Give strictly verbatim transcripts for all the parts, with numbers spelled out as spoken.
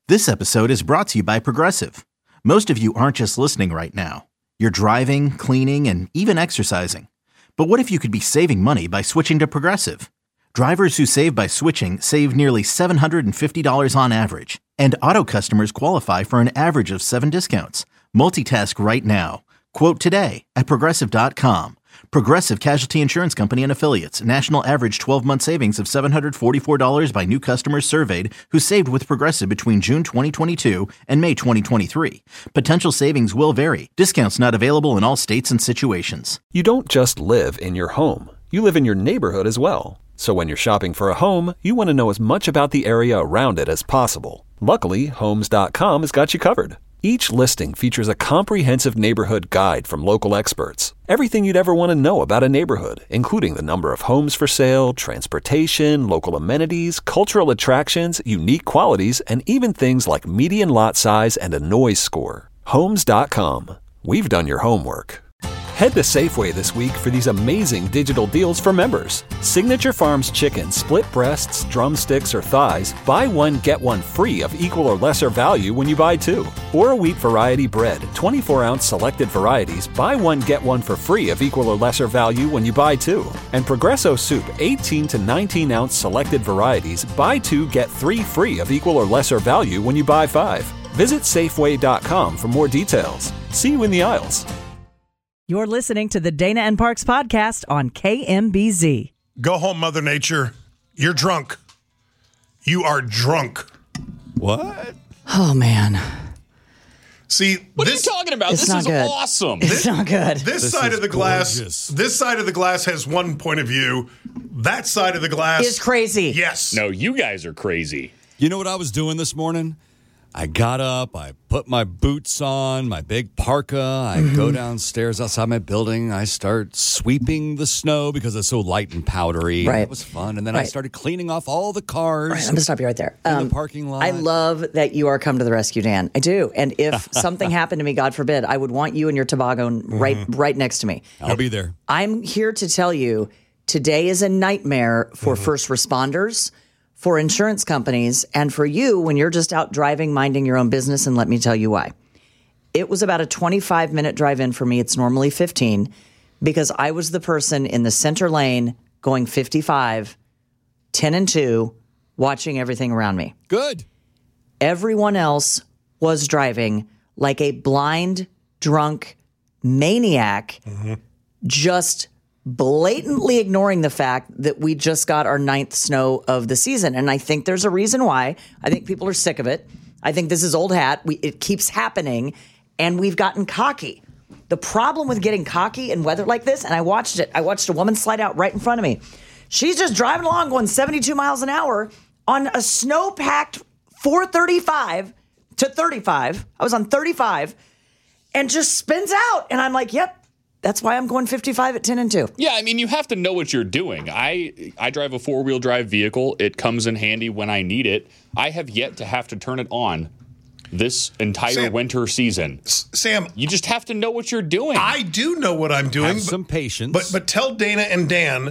This episode is brought to you by Progressive. Most of you aren't just listening right now. You're driving, cleaning, and even exercising. But what if you could be saving money by switching to Progressive? Drivers who save by switching save nearly seven hundred fifty dollars on average. And auto customers qualify for an average of seven discounts. Multitask right now. Quote today at Progressive dot com. Progressive Casualty Insurance Company and Affiliates. National average twelve-month savings of seven hundred forty-four dollars by new customers surveyed who saved with Progressive between June twenty twenty-two and May twenty twenty-three. Potential savings will vary. Discounts not available in all states and situations. You don't just live in your home. You live in your neighborhood as well. So when you're shopping for a home, you want to know as much about the area around it as possible. Luckily, Homes dot com has got you covered. Each listing features a comprehensive neighborhood guide from local experts. Everything you'd ever want to know about a neighborhood, including the number of homes for sale, transportation, local amenities, cultural attractions, unique qualities, and even things like median lot size and a noise score. Homes dot com. We've done your homework. Head to Safeway this week for these amazing digital deals for members. Signature Farms chicken, split breasts, drumsticks, or thighs, buy one, get one free of equal or lesser value when you buy two. Or a wheat variety bread, twenty-four ounce selected varieties, buy one, get one for free of equal or lesser value when you buy two. And Progresso soup, eighteen to nineteen ounce selected varieties, buy two, get three free of equal or lesser value when you buy five. Visit Safeway dot com for more details. See you in the aisles. You're listening to the Dana and Parks podcast on K M B Z. Go home, Mother Nature. You're drunk. You are drunk. What? Oh, man. See, what this, are you talking about? It's This not is good. awesome. It's this, not good. This, This side is of the glass, gorgeous. this side of the glass has one point of view. That side of the glass It's crazy. Yes. No, you guys are crazy. You know what I was doing this morning? I got up, I put my boots on, my big parka, I Mm-hmm. go downstairs outside my building, I start sweeping the snow because it's so light and powdery. Right. It was fun. And then I Right. started cleaning off all the cars. Right, I'm going to stop you right there. in the parking lot. I love that you are come to the rescue, Dan. I do. And if something happened to me, God forbid, I would want you and your toboggan right, right next to me. I'll be there. I'm here to tell you today is a nightmare for first responders, for insurance companies, and for you when you're just out driving, minding your own business. And let me tell you why. It was about a twenty-five minute drive in for me. It's normally fifteen because I was the person in the center lane going fifty-five, ten and two, watching everything around me. Good. Everyone else was driving like a blind, drunk maniac, just blatantly ignoring the fact that we just got our ninth snow of the season. And I think there's a reason why. I think people are sick of it. I think this is old hat. We, it keeps happening, and we've gotten cocky. The problem with getting cocky in weather like this, and I watched it, I watched a woman slide out right in front of me. She's just driving along going seventy-two miles an hour on a snow-packed four thirty-five to thirty-five. I was on thirty-five and just spins out. And I'm like, yep. That's why I'm going fifty-five at ten and two. Yeah, I mean, you have to know what you're doing. I I drive a four-wheel drive vehicle. It comes in handy when I need it. I have yet to have to turn it on this entire Sam, winter season. S- Sam, You just have to know what you're doing. I do know what I'm doing. Have but- some patience. But but tell Dana and Dan,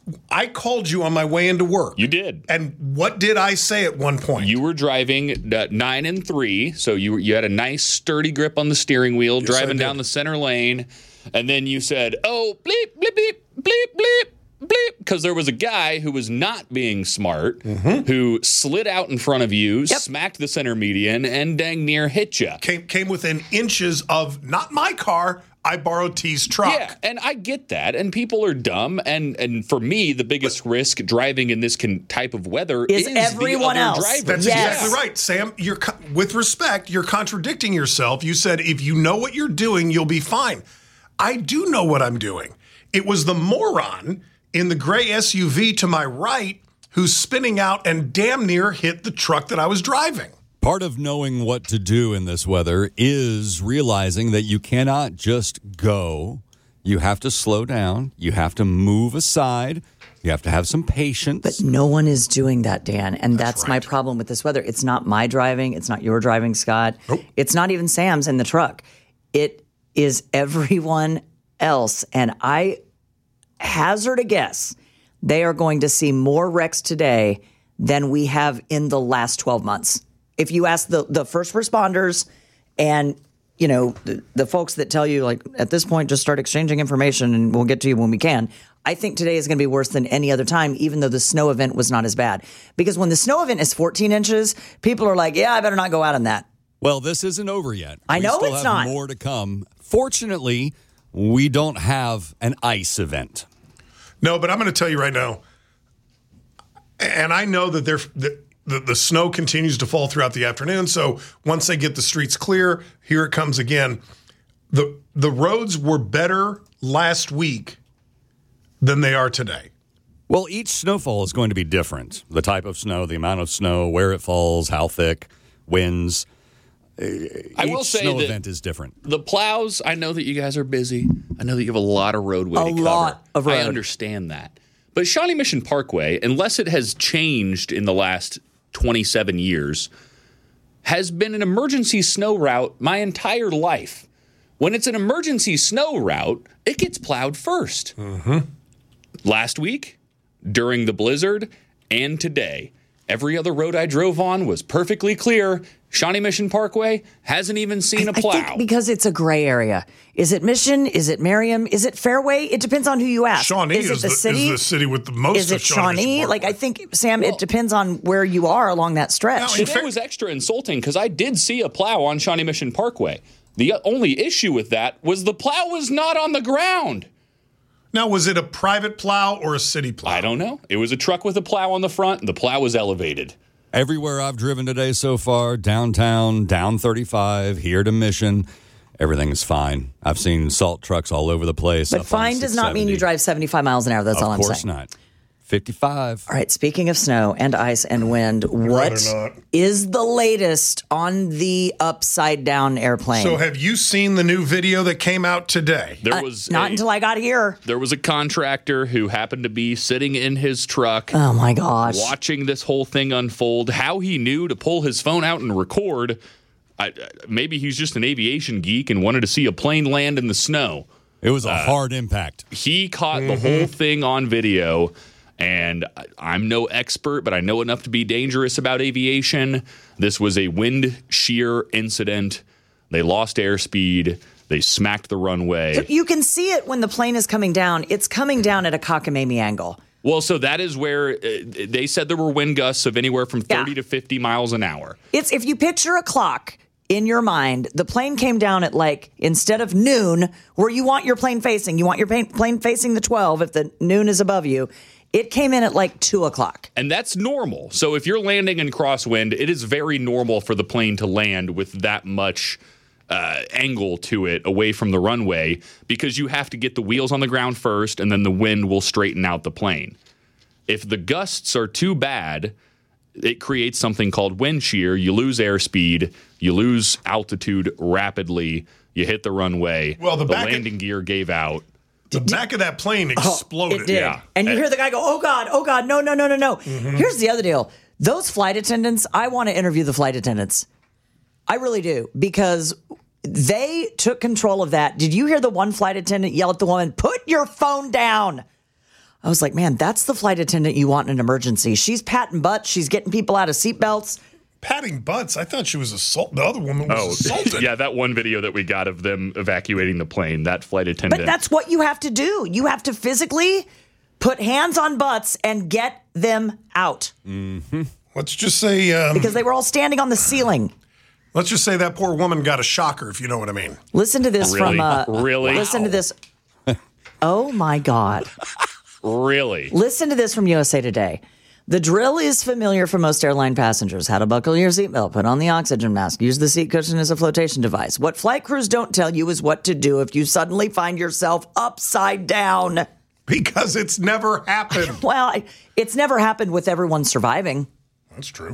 I called you on my way into work. You did. And what did I say at one point? You were driving uh, nine and three, so you you had a nice sturdy grip on the steering wheel, Yes, I driving did. down the center lane, and then you said, "Oh, bleep, bleep, bleep, bleep, bleep, bleep," because there was a guy who was not being smart, Mm-hmm. who slid out in front of you, smacked the center median, and dang near hit you. came came within inches of not my car. I borrowed T's truck. Yeah, and I get that, and people are dumb, and and for me, the biggest risk driving in this can, type of weather Is is, everyone the other else. drivers. That's Yes. exactly right, Sam. You're co- with respect, you're contradicting yourself. You said if you know what you're doing, you'll be fine. I do know what I'm doing. It was the moron in the gray S U V to my right who's spinning out and damn near hit the truck that I was driving. Part of knowing what to do in this weather is realizing that you cannot just go. You have to slow down. You have to move aside. You have to have some patience. But no one is doing that, Dan. And that's, That's my right. problem with this weather. It's not my driving. It's not your driving, Scott. Nope. It's not even Sam's in the truck. It is everyone else. And I hazard a guess they are going to see more wrecks today than we have in the last twelve months. If you ask the, the first responders and, you know, the, the folks that tell you, like, at this point, just start exchanging information and we'll get to you when we can. I think today is going to be worse than any other time, even though the snow event was not as bad. Because when the snow event is fourteen inches, people are like, yeah, I better not go out on that. Well, this isn't over yet. I we know still it's have not. More to come. Fortunately, we don't have an ice event. No, but I'm going to tell you right now, and I know that they're, the, the, the snow continues to fall throughout the afternoon, so once they get the streets clear, here it comes again. The, the roads were better last week than they are today. Well, each snowfall is going to be different. The type of snow, the amount of snow, where it falls, how thick, winds. I will Each say snow that event is different. The plows, I know that you guys are busy. I know that you have a lot of roadway A to cover. lot of road. I understand that. But Shawnee Mission Parkway, unless it has changed in the last twenty-seven years, has been an emergency snow route my entire life. When it's an emergency snow route, it gets plowed first. Mm-hmm. Last week, during the blizzard, and today, every other road I drove on was perfectly clear. Shawnee Mission Parkway hasn't even seen a plow. I think because it's a gray area. Is it Mission? Is it Merriam? Is it Fairway? It depends on who you ask. Shawnee is, is, it the, the, city? is the city with the most Is of it Shawnee Mission Shawnee? Parkway. Like, I think, Sam, it depends on where you are along that stretch. Now, in Today was extra insulting because I did see a plow on Shawnee Mission Parkway. The only issue with that was the plow was not on the ground. Now, was it a private plow or a city plow? I don't know. It was a truck with a plow on the front, and the plow was elevated. Everywhere I've driven today so far, downtown, down thirty-five, here to Mission, everything is fine. I've seen salt trucks all over the place. But up on fine does not mean you six seventy. drive seventy-five miles an hour. That's all Of I'm course saying. not. fifty-five. All right, speaking of snow and ice and wind, what rather not. is the latest on the upside down airplane? So, have you seen the new video that came out today? There Uh, was not a, until I got here. there was a contractor who happened to be sitting in his truck Oh my gosh. watching this whole thing unfold. How he knew to pull his phone out and record, I, maybe he's just an aviation geek and wanted to see a plane land in the snow. It was a Uh, hard impact. He caught the whole thing on video, and I- I'm no expert, but I know enough to be dangerous about aviation. This was a wind shear incident. They lost airspeed. They smacked the runway. You can see it when the plane is coming down. It's coming down at a cockamamie angle. Well, so that is where uh, they said there were wind gusts of anywhere from thirty Yeah. to fifty miles an hour. It's if you picture a clock in your mind, the plane came down at like, instead of noon, where you want your plane facing, you want your plane, plane facing the twelve if the noon is above you. It came in at like two o'clock. And that's normal. So if you're landing in crosswind, it is very normal for the plane to land with that much uh, angle to it away from the runway because you have to get the wheels on the ground first and then the wind will straighten out the plane. If the gusts are too bad, it creates something called wind shear. You lose airspeed, you lose altitude rapidly, you hit the runway, Well, the back of- landing gear gave out. The back of that plane exploded. It did. Yeah. And you And- hear the guy go, oh God, oh God, no, no, no, no, no. Here's the other deal. Those flight attendants, I want to interview the flight attendants. I really do, because they took control of that. Did you hear the one flight attendant yell at the woman, put your phone down? I was like, man, that's the flight attendant you want in an emergency. She's patting butts. She's getting people out of seatbelts. Patting butts. I thought she was assaulted. The other woman was assaulted. Oh, yeah, that one video that we got of them evacuating the plane, that flight attendant. But that's what you have to do. You have to physically put hands on butts and get them out, Let's just say, um, because they were all standing on the ceiling. let's just say that poor woman got a shocker, if you know what I mean. Listen to this Really? from uh, Really? Listen to this. Oh my God. Really? Listen to this from U S A Today. The drill is familiar for most airline passengers. How to buckle your seatbelt, put on the oxygen mask, use the seat cushion as a flotation device. What flight crews don't tell you is what to do if you suddenly find yourself upside down. Because it's never happened. Well, I- it's never happened with everyone surviving. That's true.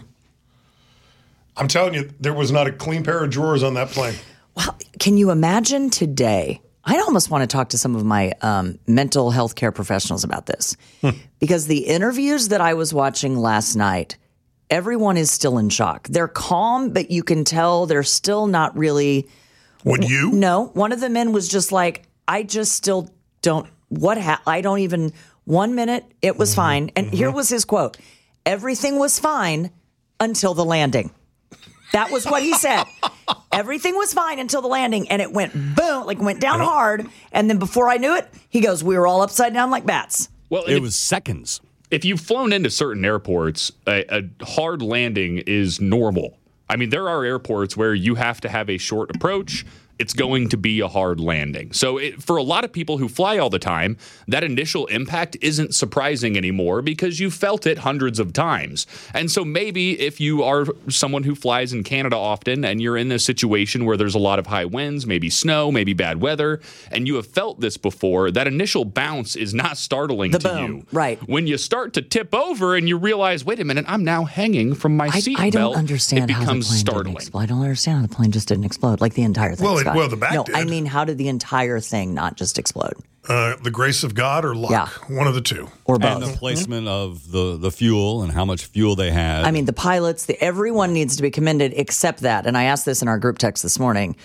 I'm telling you, there was not a clean pair of drawers on that plane. Well, can you imagine today? I almost want to talk to some of my um, mental health care professionals about this, because the interviews that I was watching last night, everyone is still in shock. They're calm, but you can tell they're still not really. Would you? No, one of the men was just like, I just still don't. What ha- I don't even. One minute it was fine, and here was his quote: "Everything was fine until the landing." That was what he said. Everything was fine until the landing, and it went boom, like went down hard. And then before I knew it, he goes, we were all upside down like bats. Well, It if, was seconds. if you've flown into certain airports, a, a hard landing is normal. I mean, there are airports where you have to have a short approach. It's going to be a hard landing. So it, for a lot of people who fly all the time, that initial impact isn't surprising anymore because you felt it hundreds of times. And so maybe if you are someone who flies in Canada often and you're in a situation where there's a lot of high winds, maybe snow, maybe bad weather, and you have felt this before, that initial bounce is not startling The to boom, you. right. When you start to tip over and you realize, wait a minute, I'm now hanging from my I, seatbelt. I don't understand it how the plane becomes didn't startling. explode. I don't understand how the plane just didn't explode, like the entire thing. Well, it- Scott. well, the back No, did. I mean, how did the entire thing not just explode? Uh, the grace of God or luck, Yeah. one of the two. Or And both? the placement of the, the fuel and how much fuel they had. I mean, the pilots, the, everyone needs to be commended except that. And I asked this in our group text this morning.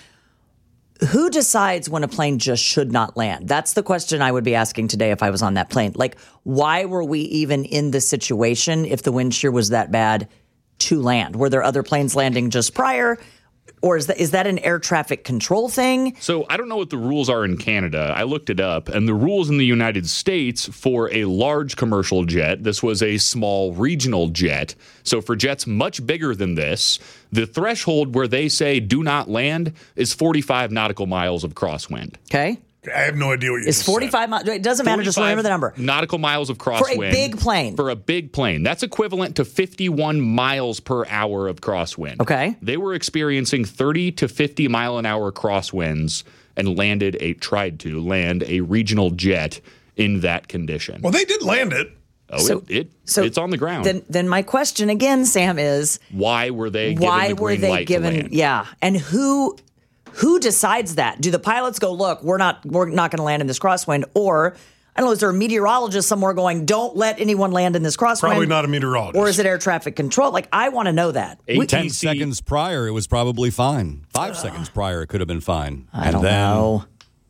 Who decides when a plane just should not land? That's the question I would be asking today if I was on that plane. Like, why were we even in this situation if the wind shear was that bad to land? Were there other planes landing just prior? Or is that is that an air traffic control thing? So I don't know what the rules are in Canada. I looked it up, and the rules in the United States for a large commercial jet, this was a small regional jet. So for jets much bigger than this, the threshold where they say do not land is forty-five nautical miles of crosswind. Okay. I have no idea what you It's just said. forty-five miles. It doesn't matter. Just remember the number. Nautical miles of crosswind. For a big plane. For a big plane. That's equivalent to fifty-one miles per hour of crosswind. Okay. They were experiencing thirty to fifty mile an hour crosswinds and landed a, tried to land a regional jet in that condition. Well, they did land it. oh, so- it, it, so it's on the ground. Then, then my question again, Sam, is why were they given why the were green they light given? to land? Yeah, and who who decides that? Do the pilots go, look, we're not we're not going to land in this crosswind, or I don't know, is there a meteorologist somewhere going, don't let anyone land in this crosswind? Probably not a meteorologist. Or is it air traffic control? Like, I want to know that. We- Ten A T C seconds prior, it was probably fine. Five seconds prior, it could have been fine. I and don't then, know.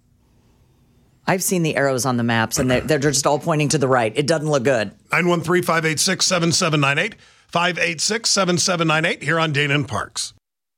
I've seen the arrows on the maps, and they're, they're just all pointing to the right. It doesn't look good. nine one three, five eight six, seven seven nine eight. five eight six, seven seven nine eight here on Dana and Parks.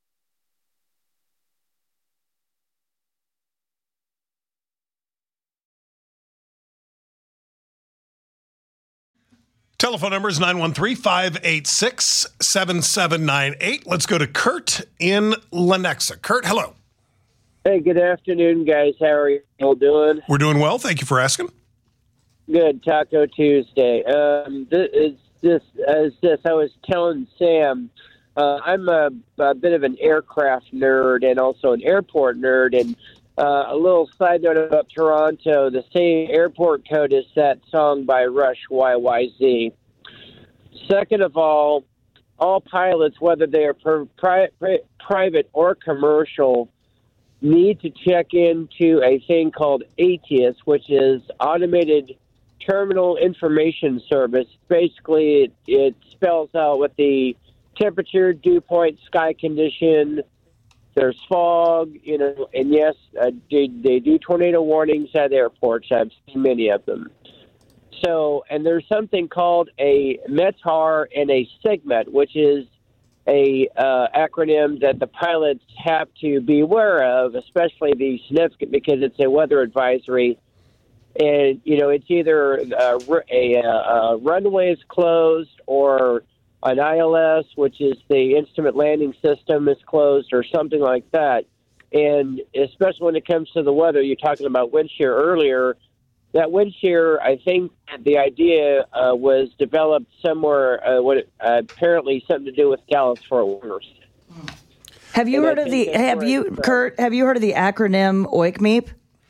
Telephone number is nine one three, five eight six, seven seven nine eight. Let's go to Kurt in Lenexa. Kurt, hello. Hey, good afternoon, guys. How are you all doing? We're doing well. Thank you for asking. Good. Taco Tuesday. Um, this is this as this. I was telling Sam, uh, I'm a, a bit of an aircraft nerd and also an airport nerd. And uh, a little side note about Toronto: the same airport code as that song by Rush, Y Y Z. Second of all, all pilots, whether they are pri- pri- private or commercial, need to check into a thing called A T I S, which is Automated Terminal Information Service. Basically, it, it spells out what the temperature, dew point, sky condition, there's fog, you know, and yes, uh, they, they do tornado warnings at airports. I've seen many of them. So, and there's something called a METAR and a SIGMET, which is a uh, acronym that the pilots have to be aware of, especially the significant because it's a weather advisory. And, you know, it's either uh, a, a, a runway is closed or an I L S, which is the instrument landing system, is closed or something like that. And especially when it comes to the weather, you're talking about wind shear earlier. That wind shear, I think the idea uh, was developed somewhere, uh, what uh, apparently something to do with Dallas-Fort Worth. Have you And I heard of the? think that's Have where you, it's from. Kurt? Have you heard of the acronym O I C M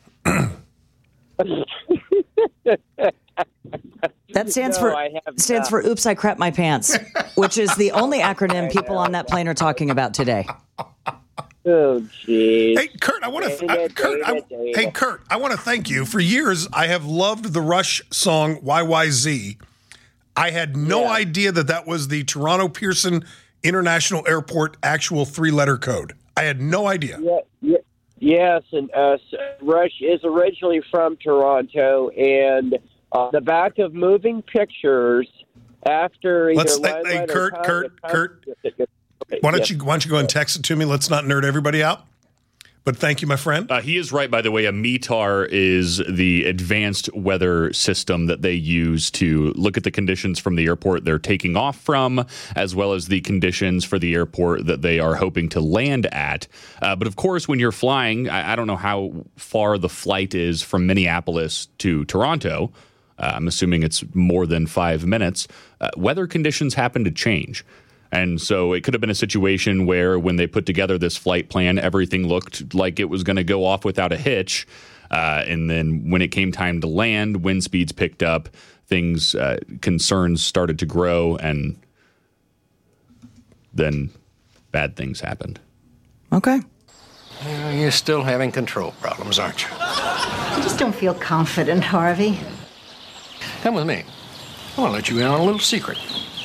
E P? That stands No, for I have stands not. for "Oops, I crap my pants," which is the only acronym people on that plane are talking about today. Oh, geez. Hey, Kurt, I want to. Dana, Uh, Kurt, I, Dana, Dana. hey, Kurt, I want to thank you. For years, I have loved the Rush song "Y Y Z." I had no Yeah. idea that that was the Toronto Pearson International Airport actual three-letter code. I had no idea. Yeah, yeah, yes, and uh, Rush is originally from Toronto, and on the back of Moving Pictures, after either Let's- hey, Limelight hey, or Kurt, Time- Kurt, Time- Kurt. Why don't Yep. you Why don't you go and text it to me? Let's not nerd everybody out. But thank you, my friend. Uh, he is right, by the way. A M E T A R is the advanced weather system that they use to look at the conditions from the airport they're taking off from, as well as the conditions for the airport that they are hoping to land at. Uh, but of course, when you're flying, I, I don't know how far the flight is from Minneapolis to Toronto. Uh, I'm assuming it's more than five minutes. Uh, weather conditions happen to change. And so it could have been a situation where when they put together this flight plan, everything looked like it was going to go off without a hitch. Uh, and then when it came time to land, wind speeds picked up, things, uh, concerns started to grow, and then bad things happened. Okay. Well, you're still having control problems, aren't you? I just don't feel confident, Harvey. Come with me. I want to let you in on a little secret.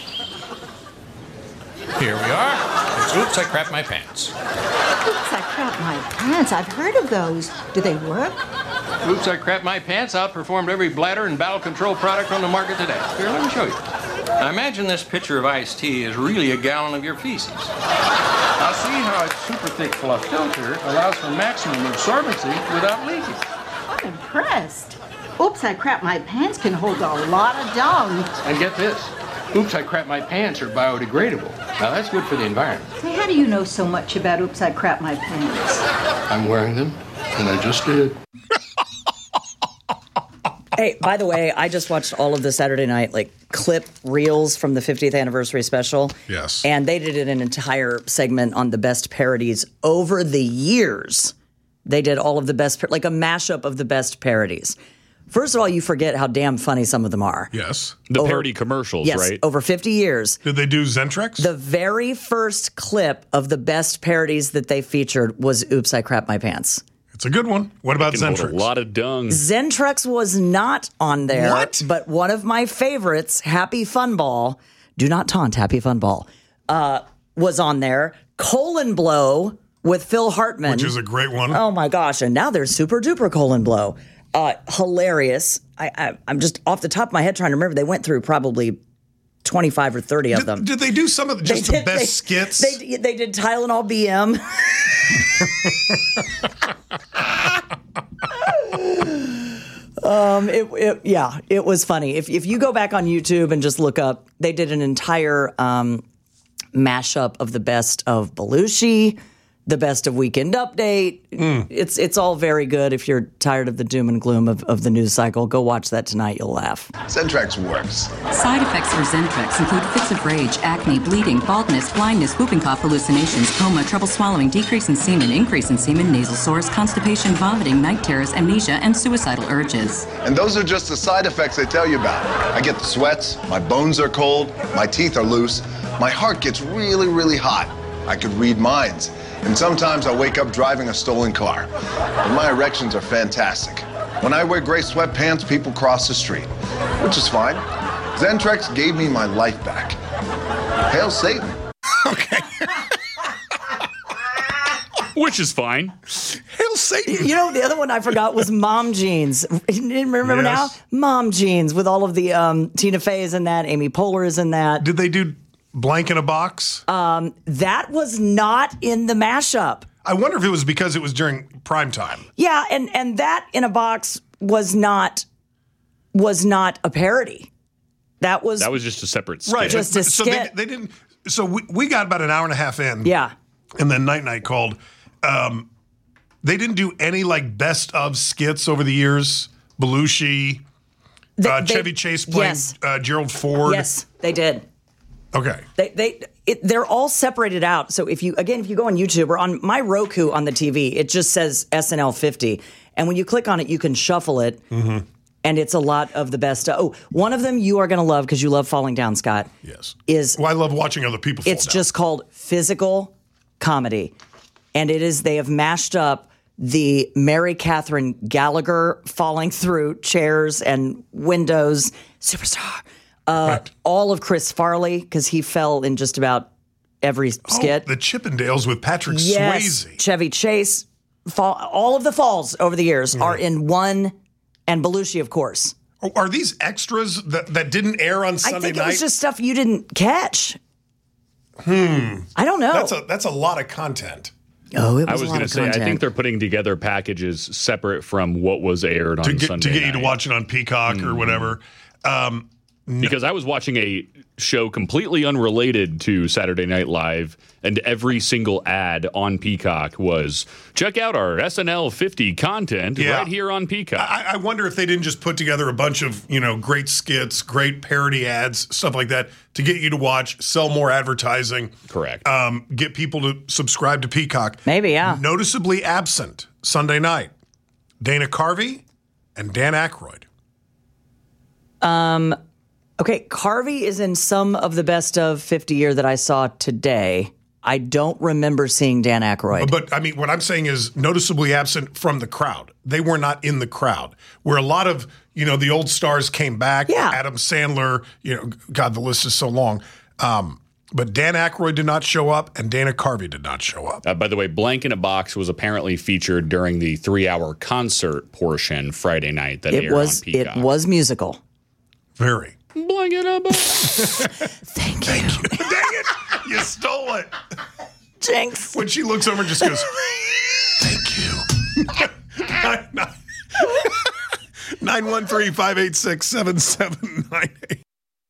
Here we are. It's Oops, I Crapped My Pants. Oops, I crapped my pants. I've heard of those. Do they work? Oops, I Crapped My Pants outperformed every bladder and bowel control product on the market today. Here, let me show you. Now imagine this pitcher of iced tea is really a gallon of your feces. Now see how its super thick fluff filter allows for maximum absorbency without leaking. I'm impressed. Oops, I crapped my pants can hold a lot of dung. And get this. Oops, I Crapped My Pants are biodegradable. Now that's good for the environment. Hey, how do you know so much about Oops, I Crapped My Pants? I'm wearing them, and I just did. Hey, by the way, I just watched all of the Saturday night like clip reels from the fiftieth anniversary special. Yes. And they did an entire segment on the best parodies over the years. They did all of the best, like a mashup of the best parodies. First of all, you forget how damn funny some of them are. Yes. The Over- parody commercials, Yes, right? over fifty years. Did they do Zentrex? The very first clip of the best parodies that they featured was Oops, I Crapped My Pants. It's a good one. What about Can hold Zentrex? a lot of dung. Zentrex was not on there. What? But one of my favorites, Happy Fun Ball, do not taunt Happy Fun Ball, uh, was on there. Colon Blow with Phil Hartman. Which is a great one. Oh my gosh. And now there's Super Duper Colon Blow. Uh, hilarious. I, I, I'm just off the top of my head trying to remember. They went through probably twenty-five or thirty of Did, them. did they do some of the, just They the did- best they- skits? They, they did Tylenol B M. um, it, it, yeah, it was funny. If if you go back on YouTube and just look up, they did an entire um, mashup of the best of Belushi, the best of Weekend Update. It's it's all very good. If you're tired of the doom and gloom of, of the news cycle, go watch that tonight. You'll laugh. Zentrex works. Side effects for Zentrex include fits of rage, acne, bleeding, baldness, blindness, whooping cough, hallucinations, coma, trouble swallowing, decrease in semen, increase in semen, nasal sores, constipation, vomiting, night terrors, amnesia, and suicidal urges. And those are just the side effects they tell you about. I get the sweats, my bones are cold, my teeth are loose, my heart gets really, really hot. I could read minds. And sometimes I wake up driving a stolen car. But my erections are fantastic. When I wear gray sweatpants, people cross the street, which is fine. Zentrex gave me my life back. Hail Satan. Okay. Which is fine. Hail Satan. You know, the other one I forgot was Mom Jeans. Remember Yes. now? Mom Jeans with all of the um, Tina Fey is in that, Amy Poehler is in that. Did they do Blank in a Box? Um, that was not in the mashup. I wonder if it was because it was during prime time. Yeah, and and that in a box was not was not a parody. That was That was just a separate skit. Right. Just but- a so they, skit. they didn't. So we, we got about an hour and a half in. yeah. And then Night Night called. Um, they didn't do any like best of skits over the years. Belushi, They- uh, they- Chevy Chase playing yes. uh, Gerald Ford. Yes, they did. Okay. They they it, they're all separated out. So if you again if you go on YouTube or on my Roku on the T V, it just says S N L fifty, and when you click on it, you can shuffle it, Mm-hmm. and it's a lot of the best. Oh, one of them you are going to love because you love falling down, Scott. Yes. Is Well, I love watching other people fall it's down. just called physical comedy, and it is they have mashed up the Mary Catherine Gallagher falling through chairs and windows, superstar. Uh, Right. All of Chris Farley, because he fell in just about every skit. Oh, the Chippendales with Patrick yes, Swayze. Chevy Chase. Fall, all of the falls over the years are in one, and Belushi, of course. Oh, Are these extras that, that didn't air on Sunday I think night? it was just stuff you didn't catch. Hmm. I don't know. That's a that's a lot of content. Oh, it was I was going going to say, content. I think they're putting together packages separate from what was aired on to get, Sunday to get you night. to watch it on Peacock mm-hmm. or whatever. Um, Because I was watching a show completely unrelated to Saturday Night Live, and every single ad on Peacock was, check out our S N L fifty content Yeah. right here on Peacock. I, I wonder if they didn't just put together a bunch of, you know, great skits, great parody ads, stuff like that to get you to watch, sell more advertising. Correct. Um, get people to subscribe to Peacock. Maybe, yeah. Noticeably absent Sunday night, Dana Carvey and Dan Aykroyd. Um... Okay, Carvey is in some of the best of fifty year that I saw today. I don't remember seeing Dan Aykroyd. But, I mean, what I'm saying is noticeably absent from the crowd. They were not in the crowd. Where a lot of, you know, the old stars came back. Yeah. Adam Sandler, you know, God, the list is so long. Um, but Dan Aykroyd did not show up, and Dana Carvey did not show up. Uh, by the way, Blank in a Box was apparently featured during the three-hour concert portion Friday night that it aired was on Peacock. it was musical. Very. Blank in a Box. Thank you. Thank you. Dang it. You stole it. Jinx. When she looks over and just goes, thank you. nine one three, five eight six, seven seven nine eight.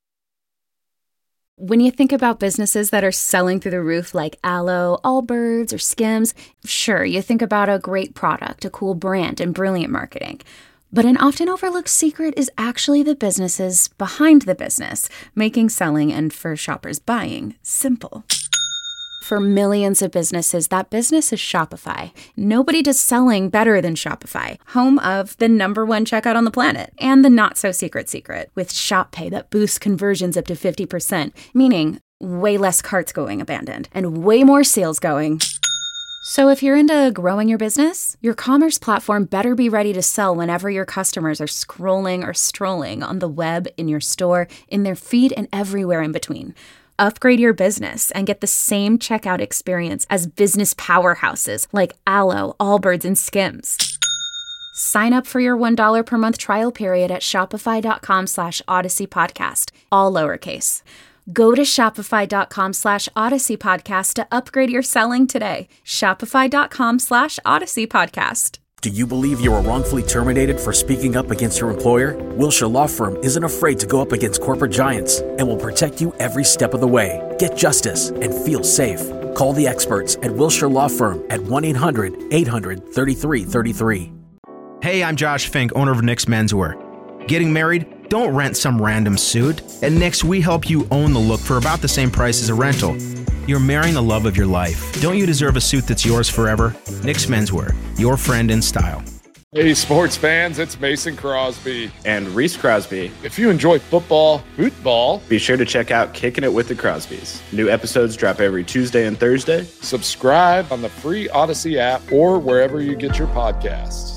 When you think about businesses that are selling through the roof like Aloe, Allbirds, or Skims, sure, you think about a great product, a cool brand, and brilliant marketing. But an often overlooked secret is actually the businesses behind the business, making selling and for shoppers buying simple. For millions of businesses, that business is Shopify. Nobody does selling better than Shopify, home of the number one checkout on the planet and the not-so-secret secret with Shop Pay that boosts conversions up to fifty percent, meaning way less carts going abandoned and way more sales going. So if you're into growing your business, your commerce platform better be ready to sell whenever your customers are scrolling or strolling on the web, in your store, in their feed, and everywhere in between. Upgrade your business and get the same checkout experience as business powerhouses like Aloe, Allbirds, and Skims. Sign up for your one dollar per month trial period at shopify.com slash Odyssey Podcast, all lowercase. Go to shopify.com slash Odyssey Podcast to upgrade your selling today. Shopify.com slash Odyssey Podcast. Do you believe you were wrongfully terminated for speaking up against your employer? Wilshire Law Firm isn't afraid to go up against corporate giants and will protect you every step of the way. Get justice and feel safe. Call the experts at Wilshire Law Firm at one eight hundred, eight hundred, thirty-three thirty-three. Hey, I'm Josh Fink, owner of Nick's Menswear. Getting married? Don't rent some random suit. At Nick's, we help you own the look for about the same price as a rental. You're marrying the love of your life. Don't you deserve a suit that's yours forever? Nick's Menswear, your friend in style. Hey, sports fans, it's Mason Crosby. And Reese Crosby. If you enjoy football, football, be sure to check out Kicking It with the Crosbys. New episodes drop every Tuesday and Thursday. Subscribe on the free Odyssey app or wherever you get your podcasts.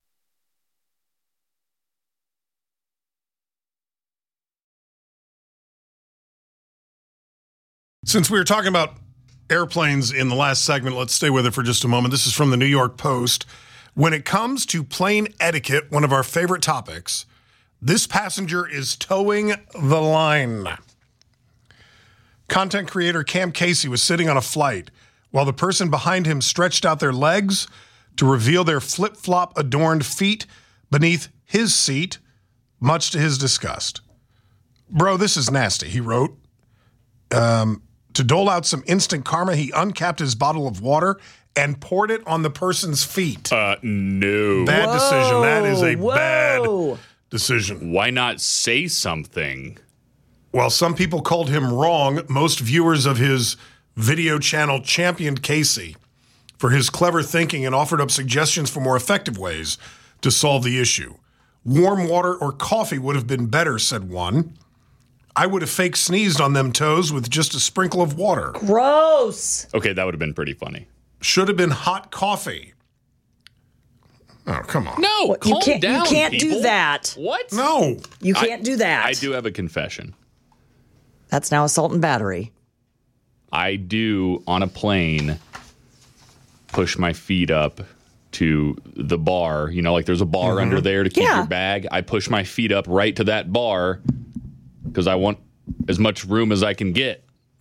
Since we were talking about airplanes in the last segment, let's stay with it for just a moment. This is from the New York Post. When it comes to plane etiquette, one of our favorite topics, this passenger is towing the line. Content creator Cam Casey was sitting on a flight while the person behind him stretched out their legs to reveal their flip-flop adorned feet beneath his seat, much to his disgust. Bro, this is nasty, he wrote. Um... To dole out some instant karma, he uncapped his bottle of water and poured it on the person's feet. Uh, no. Bad Whoa, decision. That is a whoa. bad decision. Why not say something? While some people called him wrong, most viewers of his video channel championed Casey for his clever thinking and offered up suggestions for more effective ways to solve the issue. Warm water or coffee would have been better, said one. I would have fake sneezed on them toes with just a sprinkle of water. Gross. Okay, that would have been pretty funny. Should have been hot coffee. Oh, come on. No, What, calm you can't, down, You can't people. do that. What? No. You can't I, do that. I do have a confession. That's now assault and battery. I do, on a plane, push my feet up to the bar. You know, like there's a bar Mm-hmm. under there to keep Yeah. your bag. I push my feet up right to that bar because I want as much room as I can get.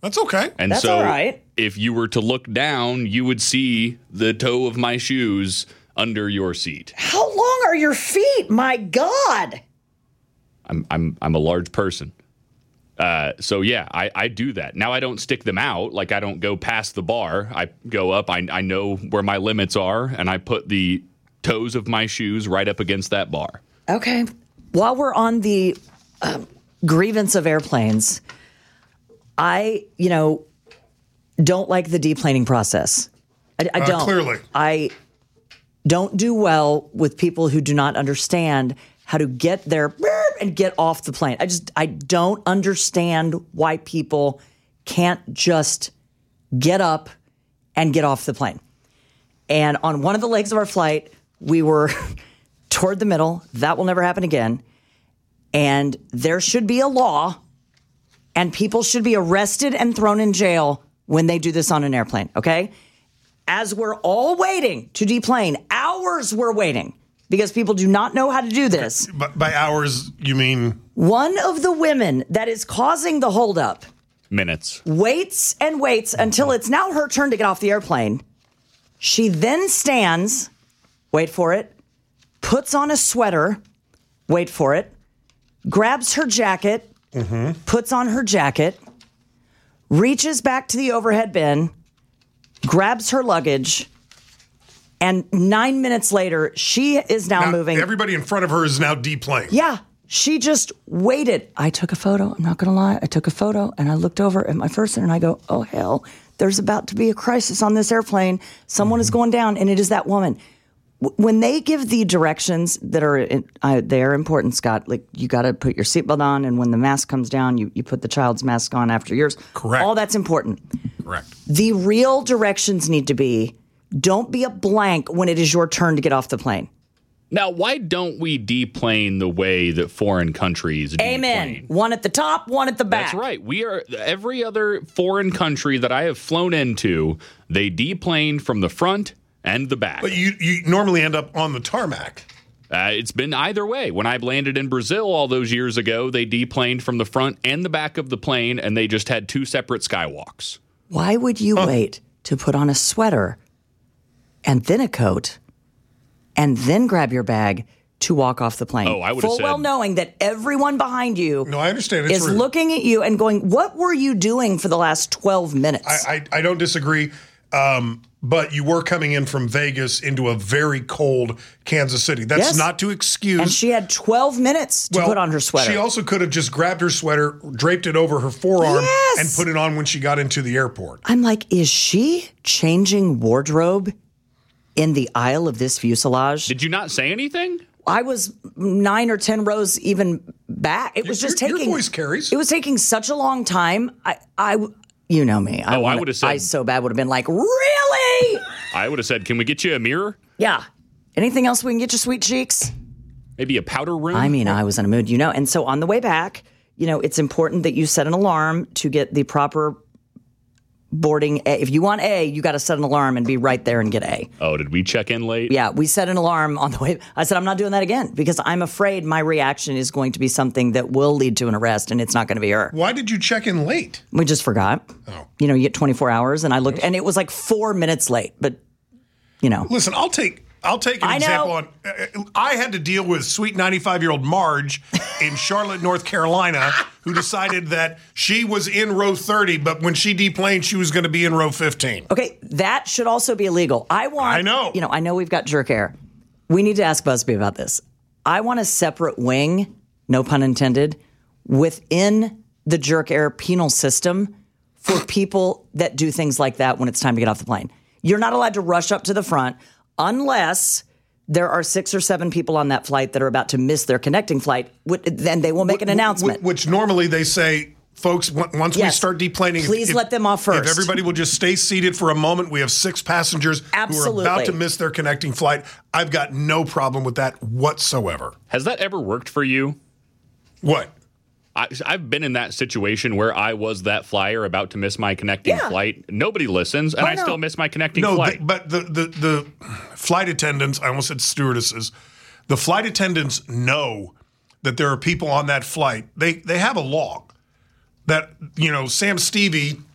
That's okay. And That's so all right. if you were to look down, you would see the toe of my shoes under your seat. How long are your feet? My God. I'm I'm I'm a large person. Uh, so yeah, I, I do that. Now I don't stick them out. Like I don't go past the bar. I go up. I I know where my limits are, and I put the toes of my shoes right up against that bar. Okay. While we're on the um, grievance of airplanes, I, you know, don't like the deplaning process. I, I Uh, don't. clearly. I don't do well with people who do not understand how to get there and get off the plane. I just, I don't understand why people can't just get up and get off the plane. And on one of the legs of our flight, we were toward the middle. That will never happen again. And there should be a law, and people should be arrested and thrown in jail when they do this on an airplane, okay? As we're all waiting to deplane, hours we're waiting because people do not know how to do this. But by hours, you mean? One of the women that is causing the holdup Minutes. waits and waits until it's now her turn to get off the airplane. She then stands, wait for it, puts on a sweater, wait for it, grabs her jacket, Mm-hmm. puts on her jacket, reaches back to the overhead bin, grabs her luggage, and nine minutes later, she is now, Now, moving. everybody in front of her is now deplaned. Yeah, she just waited. I took a photo. I'm not going to lie. I took a photo, and I looked over at my person, and I go, oh, hell, there's about to be a crisis on this airplane. Someone Mm-hmm. is going down, and it is that woman. When they give the directions that are in, uh, they are important, Scott. Like you got to put your seatbelt on, and when the mask comes down, you you put the child's mask on after yours. Correct. All that's important. Correct. The real directions need to be: don't be a blank when it is your turn to get off the plane. Now, why don't we deplane the way that foreign countries deplane? Amen. One at the top, one at the back. That's right. We are every other foreign country that I have flown into, they deplane from the front and the back. But you, you normally end up on the tarmac. Uh, it's been either way. When I landed in Brazil all those years ago, they deplaned from the front and the back of the plane, and they just had two separate skywalks. Why would you Huh. wait to put on a sweater and then a coat and then grab your bag to walk off the plane? Oh, I would have Full said- well knowing that everyone behind you No, I understand. It's is rude. looking at you and going, what were you doing for the last twelve minutes? I, I, I don't disagree. Um, but you were coming in from Vegas into a very cold Kansas City. That's Yes. not to excuse. and she had twelve minutes to Well, put on her sweater. She also could have just grabbed her sweater, draped it over her forearm, Yes. and put it on when she got into the airport. I'm like, is she changing wardrobe in the aisle of this fuselage? Did you not say anything? I was nine or ten rows even back. It was Your- just your taking. voice carries. It was taking such a long time. I, I, you know me. I Oh, I wanna- would've said- I so bad would have been like, really? I would have said, can we get you a mirror? Yeah. Anything else we can get you, sweet cheeks? Maybe a powder room? I mean, I was in a mood, you know. And so on the way back, you know, it's important that you set an alarm to get the proper boarding. A. If you want A, you got to set an alarm and be right there and get A. Oh, did we check in late? Yeah, we set an alarm on the way. I said, I'm not doing that again because I'm afraid my reaction is going to be something that will lead to an arrest, and it's not going to be her. Why did you check in late? We just forgot. Oh. You know, you get twenty-four hours, and I looked, and it was like four minutes late, but, you know. Listen, I'll take I'll take an I know. example on. Uh, I had to deal with sweet ninety-five-year-old Marge in Charlotte, North Carolina, who decided that she was in row thirty, but when she deplaned, she was going to be in row fifteen. Okay, that should also be illegal. I want. I know. You know, I know we've got jerk air. We need to ask Busby about this. I want a separate wing, no pun intended, within the jerk air penal system for people that do things like that when it's time to get off the plane. You're not allowed to rush up to the front unless there are six or seven people on that flight that are about to miss their connecting flight. Wh- Then they will make an announcement. Which normally they say, folks, on- once we Yes. start deplaning, if- Please if- let them off first. If everybody will just stay seated for a moment, we have six passengers who are Absolutely. about to miss their connecting flight. I've got no problem with that whatsoever. Has that ever worked for you? What? I, I've been in that situation where I was that flyer about to miss my connecting Yeah. flight. Nobody listens, and Oh, I no. still miss my connecting No, flight. the, but the, the the flight attendants, I almost said stewardesses, the flight attendants know that there are people on that flight. They they have a log that, you know, Sam Stevie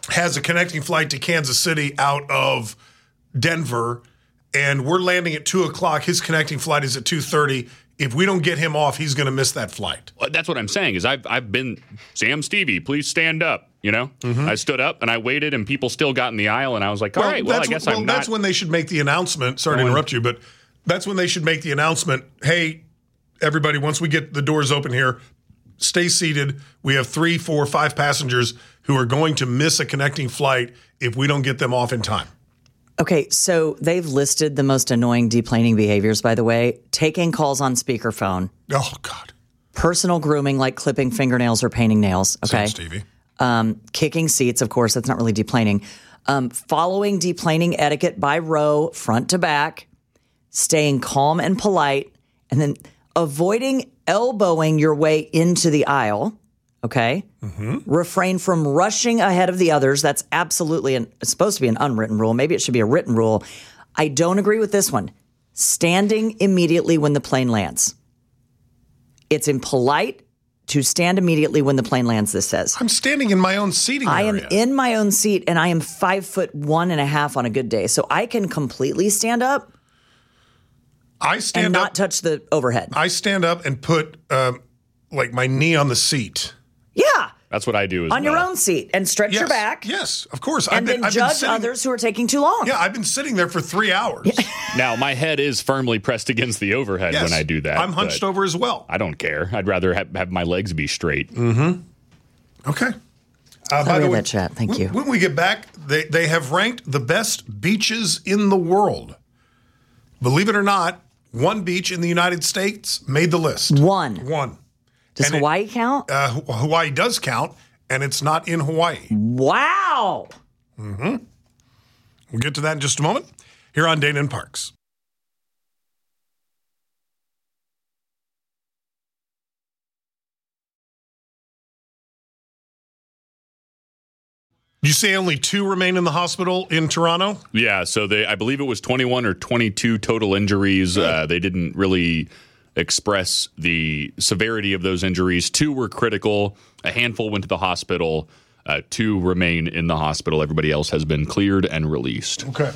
has a connecting flight to Kansas City out of Denver, and we're landing at two o'clock. His connecting flight is at two thirty. If we don't get him off, he's going to miss that flight. Well, that's what I'm saying is I've I've been, Sam Stevie, please stand up. You know, mm-hmm. I stood up and I waited, and people still got in the aisle, and I was like, all well, right, well, I guess well, I'm not. That's when they should make the announcement. Sorry to interrupt you, but that's when they should make the announcement. Hey, everybody, once we get the doors open here, stay seated. We have three, four, five passengers who are going to miss a connecting flight if we don't get them off in time. Okay, so they've listed the most annoying deplaning behaviors, by the way. Taking calls on speakerphone. Oh, God. Personal grooming, like clipping fingernails or painting nails. Okay. Sam Stevie. Um, kicking seats, of course, that's not really deplaning. Um, following deplaning etiquette by row, front to back. Staying calm and polite. And then avoiding elbowing your way into the aisle. Okay. Mm-hmm. Refrain from rushing ahead of the others. That's absolutely an, it's supposed to be an unwritten rule. Maybe it should be a written rule. I don't agree with this one. Standing immediately when the plane lands. It's impolite to stand immediately when the plane lands, this says. I'm standing in my own seating I area. am in my own seat, and I am five foot one and a half on a good day. So I can completely stand up I stand and not up, touch the overhead. I stand up and put um, like my knee on the seat. Yeah. That's what I do as on well. your own seat and stretch yes, your back. Yes, of course. And I've been, then I've judge been sitting, others who are taking too long. Yeah, I've been sitting there for three hours. Now, my head is firmly pressed against the overhead Yes, when I do that. I'm hunched over as well. I don't care. I'd rather have, have my legs be straight. Mm-hmm. Okay. Uh, by the way, that chat. Thank when, you. When we get back, they, they have ranked the best beaches in the world. Believe it or not, one beach in the United States made the list. One. One. Does And Hawaii it, count? Uh, Hawaii does count, and it's not in Hawaii. Wow. Mm-hmm. We'll get to that in just a moment here on Dana and Parks. Did you say only two remain in the hospital in Toronto? Yeah, so they, I believe it was twenty-one or twenty-two total injuries. Uh, they didn't really express the severity of those injuries. Two were critical. A handful went to the hospital. Uh, two remain in the hospital. Everybody else has been cleared and released. Okay.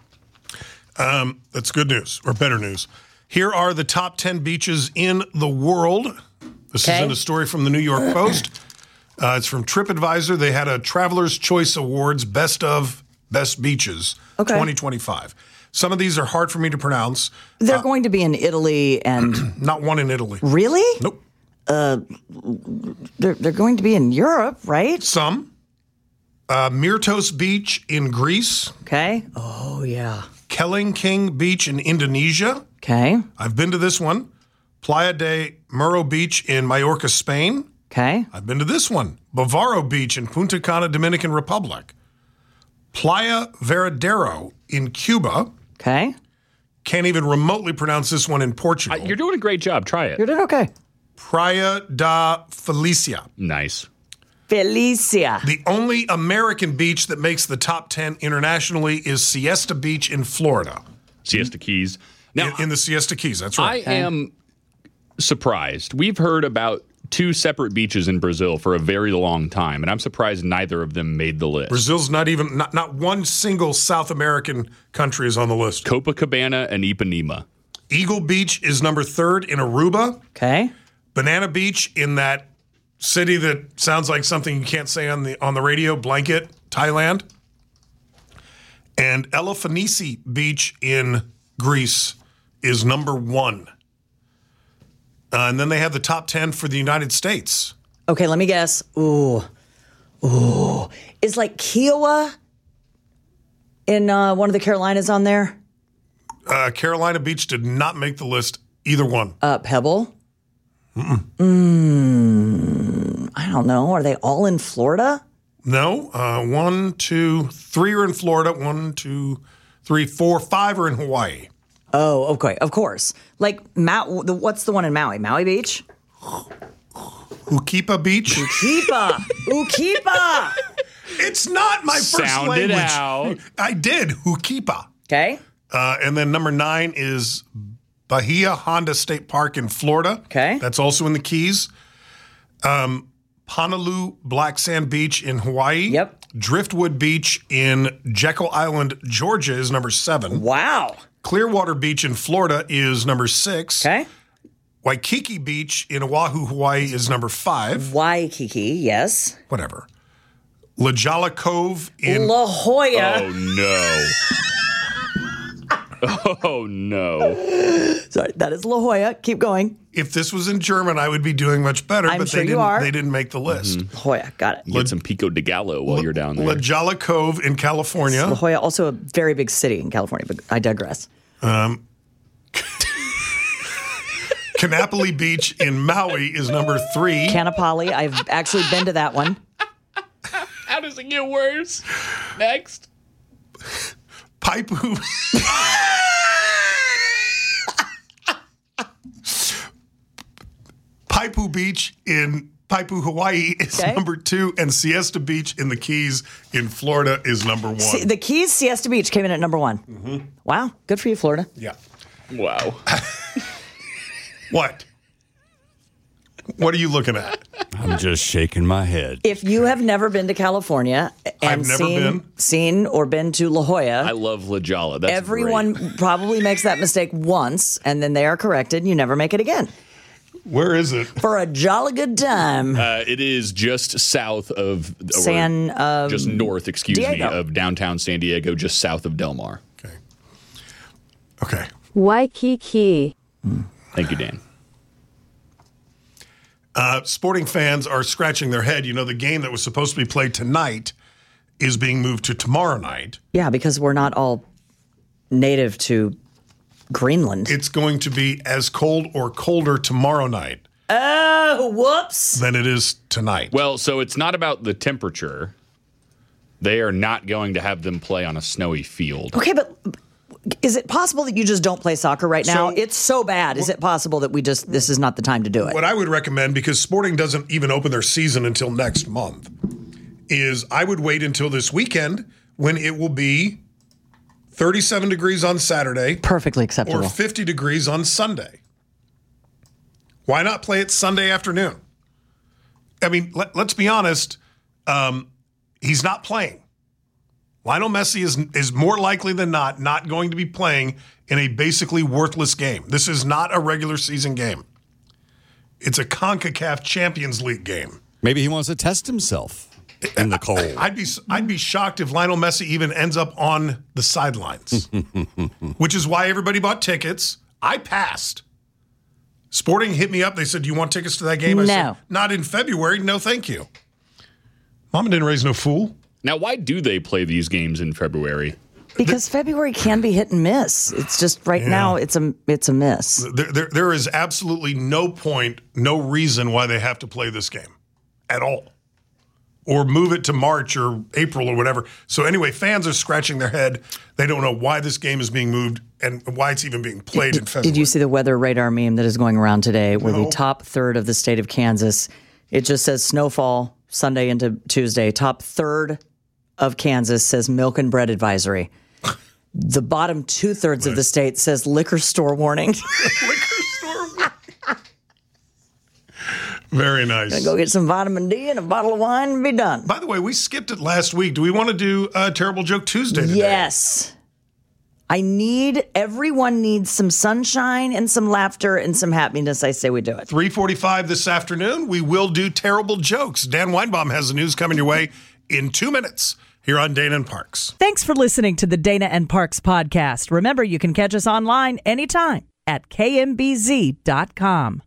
Um, that's good news, or better news. Here are the top ten beaches in the world. This Okay. is in a story from the New York Post. Uh, it's from TripAdvisor. They had a Traveler's Choice Awards Best of Best Beaches Okay. twenty twenty-five. Some of these are hard for me to pronounce. They're Uh, going to be in Italy and Not one in Italy. really? Nope. Uh, they're they're going to be in Europe, right? Some. Uh, Myrtos Beach in Greece. Okay. Oh yeah. Kelingking Beach in Indonesia. Okay. I've been to this one. Playa de Muro Beach in Mallorca, Spain. Okay. I've been to this one. Bavaro Beach in Punta Cana, Dominican Republic. Playa Veradero in Cuba. Okay. Can't even remotely pronounce this one in Portugal. Uh, you're doing a great job. Try it. You're doing okay. Praia da Felicia. Nice. Felicia. The only American beach that makes the top ten internationally is Siesta Beach in Florida. Siesta Keys. Now, in, in the Siesta Keys, that's right. I am surprised. We've heard about two separate beaches in Brazil for a very long time, and I'm surprised neither of them made the list. Brazil's not even, not, not one single South American country is on the list. Copacabana and Ipanema. Eagle Beach is number third in Aruba. Okay. Banana Beach in that city that sounds like something you can't say on the on the radio, Blanket, Thailand. And Elafonisi Beach in Greece is number one. Uh, and then they have the top ten for the United States. Okay, let me guess. Ooh. Ooh. Is like Kiowa in uh, one of the Carolinas on there? Uh, Carolina Beach did not make the list, either one. Uh, Pebble? Mm-mm. Mm, I don't know. Are they all in Florida? No. Uh, one, two, three are in Florida. One, two, three, four, five are in Hawaii. Oh, okay. Of course. Like, Mau- the, what's the one in Maui? Maui Beach? Ukipa Beach. Ukipa. Ukipa. It's not my first Sound language. it out. I did. Ukipa. Okay. Uh, and then number nine is Bahia Honda State Park in Florida. Okay. That's also in the Keys. Um, Honolulu Black Sand Beach in Hawaii. Yep. Driftwood Beach in Jekyll Island, Georgia is number seven. Wow. Clearwater Beach in Florida is number six. Okay. Waikiki Beach in Oahu, Hawaii is number five. Waikiki, yes. Whatever. La Jolla Cove in La Jolla. Oh, no. Oh, no. Sorry, that is La Jolla. Keep going. If this was in German, I would be doing much better, I'm but sure they you didn't are. they didn't make the list. Mm-hmm. La Jolla, got it. You get some Pico de Gallo while you're down there. La Jolla Cove in California. La Jolla, also a very big city in California, but I digress. Um, Kanapali Beach in Maui is number three. Kanapali, I've actually been to that one. How does it get worse? Next. Paipu. Paipu Beach in Paipu, Hawaii is Okay. number two, and Siesta Beach in the Keys in Florida is number one. See, the Keys Siesta Beach came in at number one. Mm-hmm. Wow, good for you, Florida. Yeah. Wow. What? What are you looking at? I'm just shaking my head. If you have never been to California and I've never seen, been. seen or been to La Jolla, I love La Jolla. That's everyone great. probably makes that mistake once, and then they are corrected, and you never make it again. Where is it? For a jolly good time. Uh, it is just south of or San, um, just north, excuse Diego. me, of downtown San Diego, just south of Del Mar. Okay. Okay. Waikiki. Thank you, Dan. Uh, sporting fans are scratching their head. You know, the game that was supposed to be played tonight is being moved to tomorrow night. Yeah, because we're not all native to Greenland. It's going to be as cold or colder tomorrow night Oh, whoops. than it is tonight. Well, so it's not about the temperature. They are not going to have them play on a snowy field. Okay, but is it possible that you just don't play soccer right now? So- it's so bad. Is it possible that we just, this is not the time to do it? What I would recommend, because Sporting doesn't even open their season until next month, is I would wait until this weekend when it will be thirty-seven degrees on Saturday. Perfectly acceptable. Or fifty degrees on Sunday. Why not play it Sunday afternoon? I mean, let, let's be honest. Um, he's not playing. Lionel Messi is is more likely than not not going to be playing in a basically worthless game. This is not a regular season game. It's a CONCACAF Champions League game. Maybe he wants to test himself in the cold. I'd be I'd be shocked if Lionel Messi even ends up on the sidelines, which is why everybody bought tickets. I passed. Sporting hit me up. They said, "Do you want tickets to that game?" I No. said, "Not in February. No, thank you." Mama didn't raise no fool. Now, why do they play these games in February? Because February can be hit and miss. It's just right Yeah. now it's a it's a miss. There, there, there is absolutely no point, no reason why they have to play this game at all. Or move it to March or April or whatever. So anyway, fans are scratching their head. They don't know why this game is being moved and why it's even being played in February. Did you see the weather radar meme that is going around today where No. the top third of the state of Kansas, it just says snowfall Sunday into Tuesday. Top third of Kansas says milk and bread advisory. The bottom two thirds of the state says liquor store warning. Liquor store. Very nice. Gonna go get some vitamin D and a bottle of wine and be done. By the way, we skipped it last week. Do we want to do a Terrible Joke Tuesday today? Yes. I need, everyone needs some sunshine and some laughter and some happiness. I say we do it. three forty-five this afternoon, we will do Terrible Jokes. Dan Weinbaum has the news coming your way in two minutes here on Dana and Parks. Thanks for listening to the Dana and Parks podcast. Remember, you can catch us online anytime at K M B Z dot com.